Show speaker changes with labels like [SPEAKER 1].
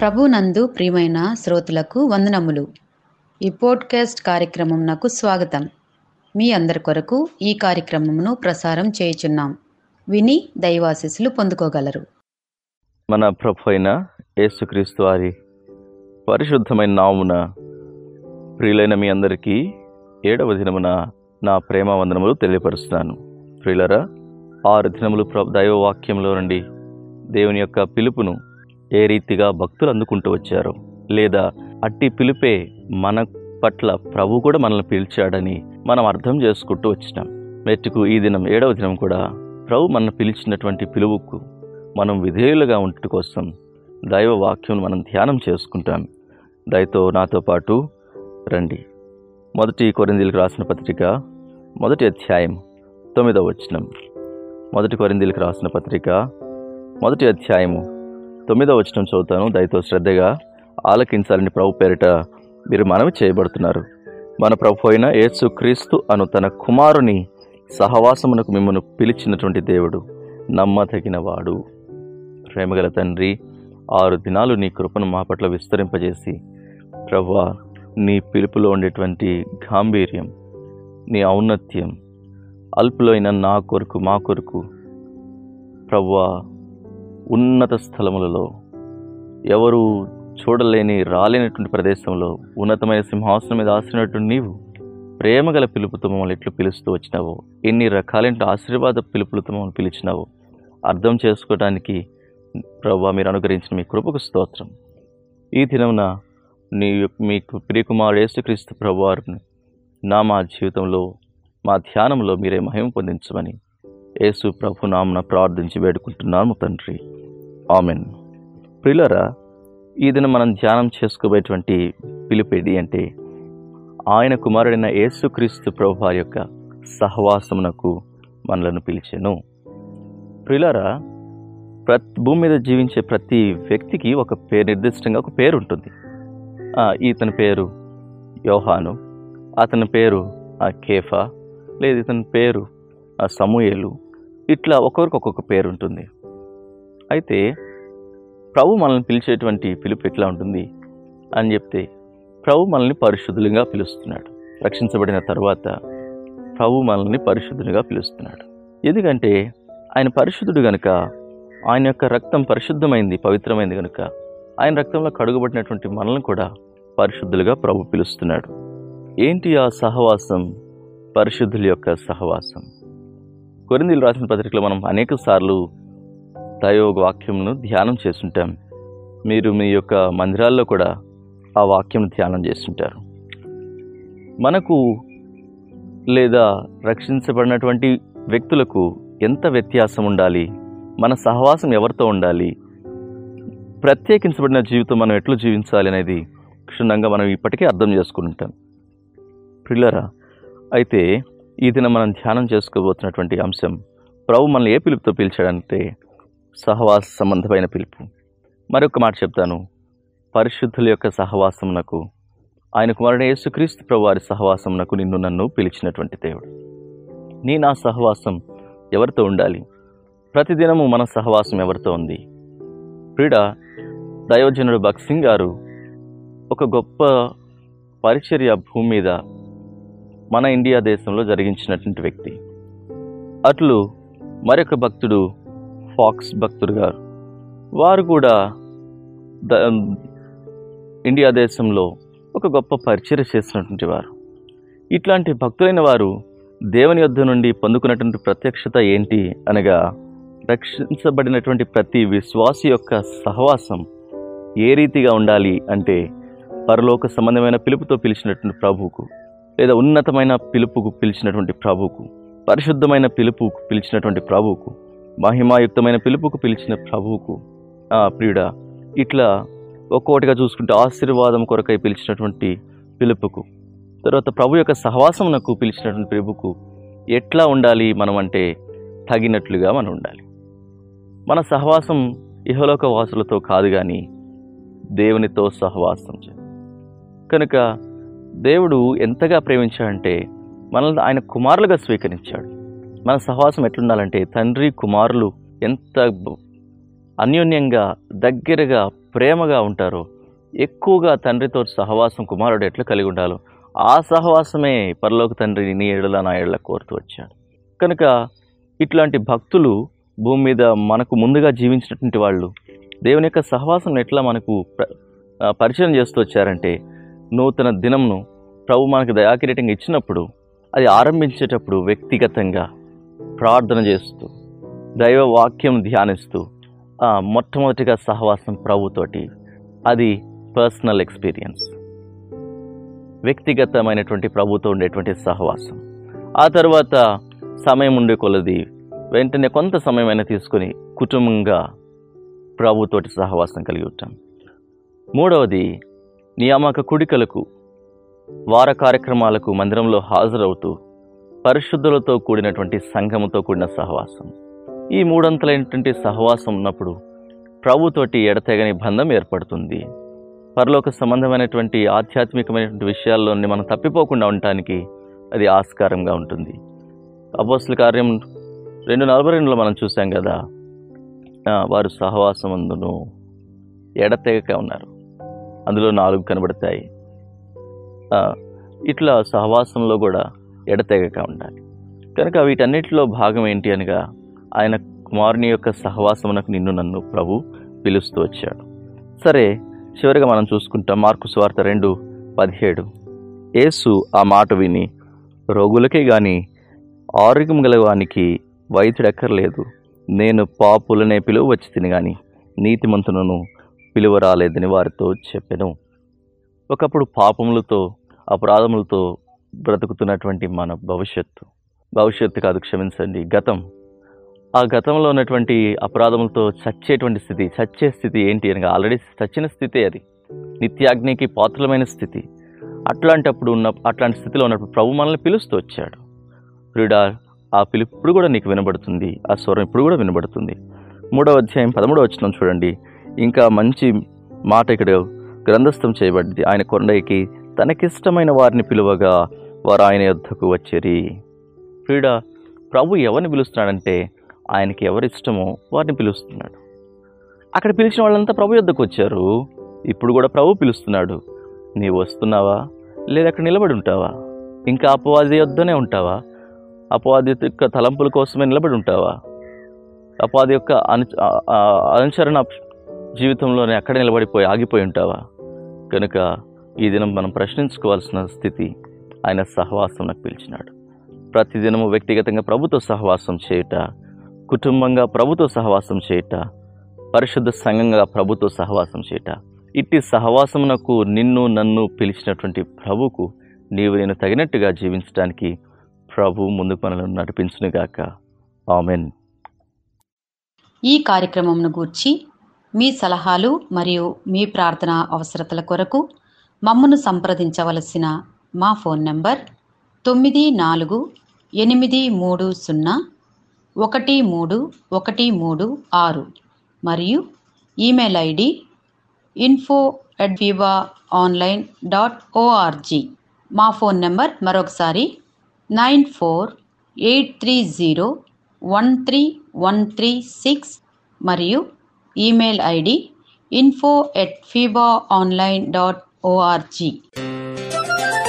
[SPEAKER 1] ప్రభునందు ప్రియమైన శ్రోతలకు వందనములు. ఈ పోడ్కాస్ట్ కార్యక్రమం నాకు స్వాగతం. మీ అందరి కొరకు ఈ కార్యక్రమమును ప్రసారం చేయుచున్నాం. విని దైవాశీస్సులు పొందుకోగలరు.
[SPEAKER 2] మన ప్రభు అయిన యేసుక్రీస్తు వారి పరిశుద్ధమైన నామమున ప్రియులైన మీ అందరికీ 7వ దినమున నా ప్రేమ వందనములు తెలియపరుస్తున్నాను. ప్రియులరా, 6 దినములు దైవవాక్యంలో నుండి దేవుని యొక్క పిలుపును ఏ రీతిగా భక్తులు అందుకుంటూ వచ్చారో, లేదా అట్టి పిలుపే మన పట్ల ప్రభు కూడా మనల్ని పిలిచాడని మనం అర్థం చేసుకుంటూ వచ్చినాం. మెట్టుకు ఈ దినం 7వ దినం కూడా ప్రభు మనల్ని పిలిచినటువంటి పిలువుకు మనం విధేయులుగా ఉండటం కోసం దైవ వాక్యం మనం ధ్యానం చేసుకుంటాం. దయతో నాతో పాటు రండి. 1 కొరింథీయులకు రాసిన పత్రిక 1వ అధ్యాయం 9వ వచనం. 1 కొరింథీయులకు రాసిన పత్రిక 1వ అధ్యాయము 9వ వచనం చదువుతాను. దయతో శ్రద్ధగా ఆలకించాలని ప్రభు పేరిట మీరు మనవి చేయబడుతున్నారు. మన ప్రభు అయిన యేసుక్రీస్తు అను తన కుమారుని సహవాసమునకు మిమ్మల్ని పిలిచినటువంటి దేవుడు నమ్మదగిన వాడు. ప్రేమగల తండ్రి, 6 దినాలు నీ కృపను మా పట్ల విస్తరింపజేసి, ప్రభువా, నీ పిలుపులో ఉండేటువంటి గాంభీర్యం, నీ ఔన్నత్యం, అల్పులో అయిన నా కొరకు మా కొరకు ప్రభువా, ఉన్నత స్థలములలో ఎవరు చూడలేని రాలేనటువంటి ప్రదేశంలో ఉన్నతమైన సింహాసనం మీద ఆశ్రయినటువంటి నీవు ప్రేమగల పిలుపుతో మమ్మల్ని ఎట్లు పిలుస్తూ వచ్చినావో, ఎన్ని రకాలైన ఆశీర్వాద పిలుపులతో మమ్మల్ని పిలిచినావో అర్థం చేసుకోవడానికి ప్రభువా మీరు అనుగ్రహించిన మీ కృపకు స్తోత్రం. ఈ దినమున మీ ప్రియకుమారుడు యేసుక్రీస్తు ప్రభువారిని మా జీవితంలో, మా ధ్యానంలో మీరే మహిమ పొందించమని యేసు ప్రభు నామమున ప్రార్థించి వేడుకుంటున్నాము తండ్రి, ఆమెన్. ప్రియులారా, ఈ దినం మనం ధ్యానం చేసుకోబోయేటువంటి పిలుపేది అంటే ఆయన కుమారుడైన యేసుక్రీస్తు ప్రభువారి యొక్క సహవాసమునకు మనలను పిలిచెను. ప్రియులారా, భూమి మీద జీవించే ప్రతి వ్యక్తికి ఒక పేరు, నిర్దిష్టంగా ఒక పేరు ఉంటుంది. ఇతని పేరు యోహాను, అతని పేరు కేఫా, లేదా ఇతని పేరు సమూయేలు. ఇట్లా ఒక్కొక్కరికి ఒక్కొక్క పేరు ఉంటుంది. అయితే ప్రభు మనల్ని పిలిచేటువంటి పిలుపు ఎట్లా ఉంటుంది అని చెప్తే, ప్రభు మనల్ని పరిశుద్ధులుగా పిలుస్తున్నాడు. రక్షించబడిన తర్వాత ప్రభు మనల్ని పరిశుద్ధులుగా పిలుస్తున్నాడు. ఎందుకంటే ఆయన పరిశుద్ధుడు గనుక, ఆయన యొక్క రక్తం పరిశుద్ధమైంది, పవిత్రమైంది కనుక ఆయన రక్తంలో కడుగబడినటువంటి మనల్ని కూడా పరిశుద్ధులుగా ప్రభు పిలుస్తున్నాడు. ఏంటి ఆ సహవాసం? పరిశుద్ధుల యొక్క సహవాసం. కొరింథీయులు రాసిన పత్రికలో మనం అనేక సార్లు దైవ వాక్యంను ధ్యానం చేస్తుంటాం. మీరు మీ యొక్క మందిరాల్లో కూడా ఆ వాక్యం ధ్యానం చేస్తుంటారు. మనకు లేదా రక్షించబడినటువంటి వ్యక్తులకు ఎంత వ్యత్యాసం ఉండాలి, మన సహవాసం ఎవరితో ఉండాలి, ప్రత్యేకించబడిన జీవితం మనం ఎట్లు జీవించాలి అనేది క్షుణ్ణంగా మనం ఇప్పటికే అర్థం చేసుకుంటాం. ప్రియులారా, అయితే ఈ దినం మనం ధ్యానం చేసుకోబోతున్నటువంటి అంశం, ప్రభు మనల్ని ఏ పిలుపుతో పిలిచాడంటే సహవాస సంబంధమైన పిలుపు. మరొక మాట చెప్తాను, పరిశుద్ధుల యొక్క సహవాసమునకు, ఆయన కుమారుడైన యేసుక్రీస్తు ప్రభు వారి సహవాసమునకు నిన్ను నన్ను పిలిచినటువంటి దేవుడు. నా సహవాసం ఎవరితో ఉండాలి? ప్రతిదినము మన సహవాసం ఎవరితో ఉంది? ప్రియుడా, దైవజనుడు భగత్ సింగ్ గారు ఒక గొప్ప పరిచర్య భూమి మీద మన ఇండియా దేశంలో జరిగించినటువంటి వ్యక్తి. అట్లు మరొక భక్తుడు ఫాక్స్ భక్తుడు గారు, వారు కూడా ఇండియా దేశంలో ఒక గొప్ప పరిచర్య చేసినటువంటి వారు. ఇట్లాంటి భక్తులైన వారు దేవుని యొద్ద నుండి పొందుకున్నటువంటి ప్రత్యక్షత ఏంటి అనగా, రక్షించబడినటువంటి ప్రతి విశ్వాసి యొక్క సహవాసం ఏ రీతిగా ఉండాలి అంటే, పరలోక సంబంధమైన పిలుపుతో పిలిచినటువంటి ప్రభువుకు, లేదా ఉన్నతమైన పిలుపుకు పిలిచినటువంటి ప్రభువుకు, పరిశుద్ధమైన పిలుపుకు పిలిచినటువంటి ప్రభువుకు, మహిమాయుక్తమైన పిలుపుకు పిలిచిన ప్రభువుకు, ప్రియుడా, ఇట్లా ఒక్కొక్కటిగా చూసుకుంటే ఆశీర్వాదం కొరకై పిలిచినటువంటి పిలుపుకు, తర్వాత ప్రభు యొక్క సహవాసమునకు పిలిచినటువంటి పిలుపుకు ఎట్లా ఉండాలి మనం అంటే, తగినట్లుగా మనం ఉండాలి. మన సహవాసం ఇహలోక వాసులతో కాదు కానీ దేవునితో సహవాసం. కనుక దేవుడు ఎంతగా ప్రేమించాడంటే మనల్ని ఆయన కుమారులుగా స్వీకరించాడు. మన సహవాసం ఎట్లుండాలంటే తండ్రి కుమారులు ఎంత అన్యోన్యంగా దగ్గరగా ప్రేమగా ఉంటారో, ఎక్కువగా తండ్రితో సహవాసం కుమారుడు ఎట్లా కలిగి ఉండాలో ఆ సహవాసమే పరలోక తండ్రి నీ ఎడల నా ఎడల కోరుతూ వచ్చాడు. కనుక ఇట్లాంటి భక్తులు భూమి మీద మనకు ముందుగా జీవించినటువంటి వాళ్ళు దేవుని యొక్క సహవాసం ఎట్లా మనకు పరిచయం చేస్తూ వచ్చారంటే, నూతన దినంను ప్రభు మనకు దయాకిరీటంగా ఇచ్చినప్పుడు అది ఆరంభించేటప్పుడు వ్యక్తిగతంగా ప్రార్థన చేస్తూ దైవ వాక్యం ధ్యానిస్తూ మొట్టమొదటిగా సహవాసం ప్రభుతోటి, అది పర్సనల్ ఎక్స్పీరియన్స్, వ్యక్తిగతమైనటువంటి ప్రభుతో ఉండేటువంటి సహవాసం. ఆ తర్వాత సమయం ఉండే కొలది వెంటనే కొంత సమయమైనా తీసుకొని కుటుంబంగా ప్రభుతోటి సహవాసం కలిగి ఉంటాం. మూడవది, నియామక కుడికలకు, వార కార్యక్రమాలకు మందిరంలో హాజరవుతూ పరిశుద్ధులతో కూడినటువంటి సంఘముతో కూడిన సహవాసం. ఈ మూడంతలైనటువంటి సహవాసం ఉన్నప్పుడు ప్రభుతోటి ఎడతెగని బంధం ఏర్పడుతుంది. పరలోక సంబంధమైనటువంటి ఆధ్యాత్మికమైనటువంటి విషయాల్లోని మనం తప్పిపోకుండా ఉండటానికి అది ఆస్కారంగా ఉంటుంది. అపోస్తలుల కార్యం 2:42 మనం చూసాం కదా, వారు సహవాసమందును ఎడతెగక ఉన్నారు. అందులో 4 కనబడతాయి. ఇట్లా సహవాసంలో కూడా ఎడతెగక ఉండాలి. కనుక వీటన్నిటిలో భాగం ఏంటి అనగా, ఆయన కుమారుని యొక్క సహవాసమునకు నిన్ను నన్ను ప్రభు పిలుస్తూ వచ్చాడు. సరే, చివరిగా మనం చూసుకుంటాం మార్కు సువార్త 2:17. యేసు ఆ మాట విని, రోగులకే గాని ఆరోగ్యం గలవానికి వైద్యుడెక్కర్లేదు, నేను పాపులనే పిలువ వచ్చి తిని గాని నీతిమంతులను పిలువ రాలేదని వారితో చెప్పెను. ఒకప్పుడు పాపములతో అపరాధములతో బ్రతుకుతున్నటువంటి మన భవిష్యత్తు కాదు, క్షమించండి, గతం. ఆ గతంలో ఉన్నటువంటి అపరాధములతో చచ్చే స్థితి ఏంటి అనగా, ఆల్రెడీ చచ్చిన స్థితే అది, నిత్యాగ్నికి పాత్రమైన స్థితి. అట్లాంటి స్థితిలో ఉన్నప్పుడు ప్రభు మనల్ని పిలుస్తూ వచ్చాడు. ప్రియుడా, ఆ పిలుపు ఇప్పుడు కూడా నీకు వినబడుతుంది, ఆ స్వరం ఇప్పుడు కూడా వినబడుతుంది. 3వ అధ్యాయం 13వ వచనం చూడండి. ఇంకా మంచి మాట ఇక్కడ గ్రంథస్థం చేయబడింది. ఆయన కొండకి తనకిష్టమైన వారిని పిలువగా వారు ఆయన యొద్దకు వచ్చిరి. ప్రియుడా, ప్రభు ఎవరిని పిలుస్తున్నాడంటే, ఆయనకి ఎవరిష్టమో వారిని పిలుస్తున్నాడు. అక్కడ పిలిచిన వాళ్ళంతా ప్రభు యొద్దకు వచ్చారు. ఇప్పుడు కూడా ప్రభు పిలుస్తున్నాడు. నీవు వస్తున్నావా, లేదా అక్కడ నిలబడి ఉంటావా? ఇంకా అపవాది యొద్దనే ఉంటావా? అపవాది యొక్క తలంపుల కోసమే నిలబడి ఉంటావా? అపవాది యొక్క అనుసరణ జీవితంలోనే అక్కడ నిలబడిపోయి ఆగిపోయి ఉంటావా? కనుక ఈ దినం మనం ప్రశ్నించుకోవాల్సిన స్థితి. ఆయన సహవాసం నాకు పిలిచినాడు. ప్రతిదినము వ్యక్తిగతంగా ప్రభుతో సహవాసం చేయుట, కుటుంబంగా ప్రభుతో సహవాసం చేయుట, పరిశుద్ధ సంఘంగా ప్రభుతో సహవాసం చేయుట. ఇట్టి సహవాసమునకు నిన్ను నన్ను పిలిచినటువంటి ప్రభుకు నీవు నేను తగినట్టుగా జీవించడానికి ప్రభు ముందుకు మనల్ని నడిపించునుగాక. ఆమెన్.
[SPEAKER 1] ఈ కార్యక్రమంను గూర్చి మీ సలహాలు మరియు మీ ప్రార్థన అవసరతల కొరకు మమ్మను సంప్రదించవలసిన మా ఫోన్ నంబర్ 9430131336 మరియు ఈమెయిల్ ఐడి info@vivaonline.org. మా ఫోన్ నంబర్ మరొకసారి 9483013136 మరియు ఈమెయిల్ ఐడి info@vivaonline.org.